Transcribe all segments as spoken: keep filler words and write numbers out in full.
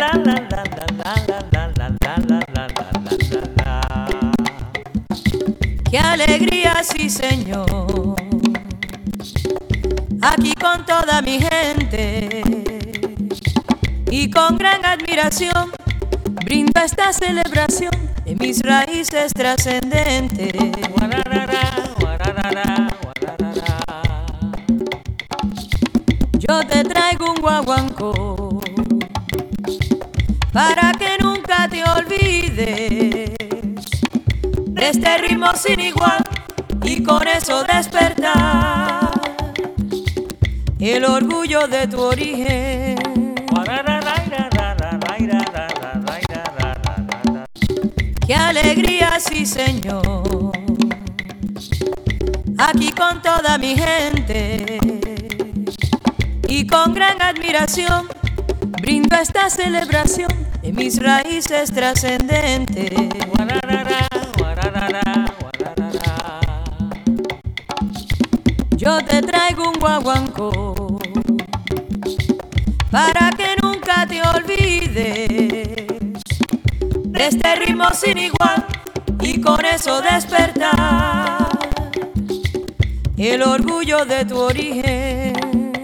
Qué alegría, sí señor, aquí con toda mi gente y con gran admiración brindo esta celebración de mis raíces trascendentes. Yo te traigo un guaguancó para que nunca te olvides de este ritmo sin igual y con eso despertar el orgullo de tu origen. Qué alegría, sí señor, aquí con toda mi gente y con gran admiración brindo esta celebración de mis raíces trascendentes. Yo te traigo un guaguancó para que nunca te olvides de este ritmo sin igual y con eso despertar el orgullo de tu origen.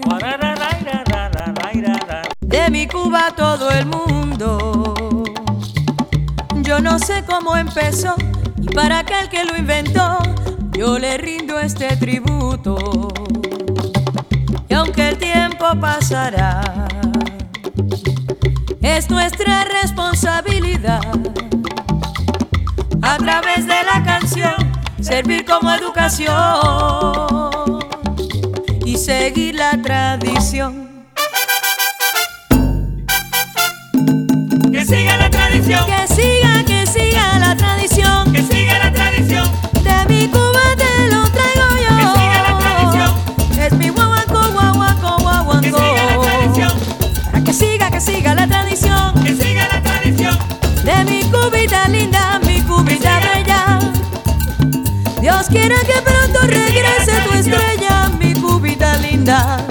De mi Cuba todo el mundo, yo no sé cómo empezó y para aquel que lo inventó yo le rindo este tributo. Y aunque el tiempo pasará, es nuestra responsabilidad a través de la canción servir como educación y seguir la tradición. Que siga la tradición, que siga, que siga la tradición, que siga la tradición. De mi Cuba te lo traigo yo. Que siga la tradición, es mi guaguancó, guaguancó, guaguancó. que siga la tradición, para que siga, que siga la tradición, que siga la tradición. de mi Cubita linda, mi Cubita bella. Dios quiera que pronto regrese tu estrella, mi Cubita linda.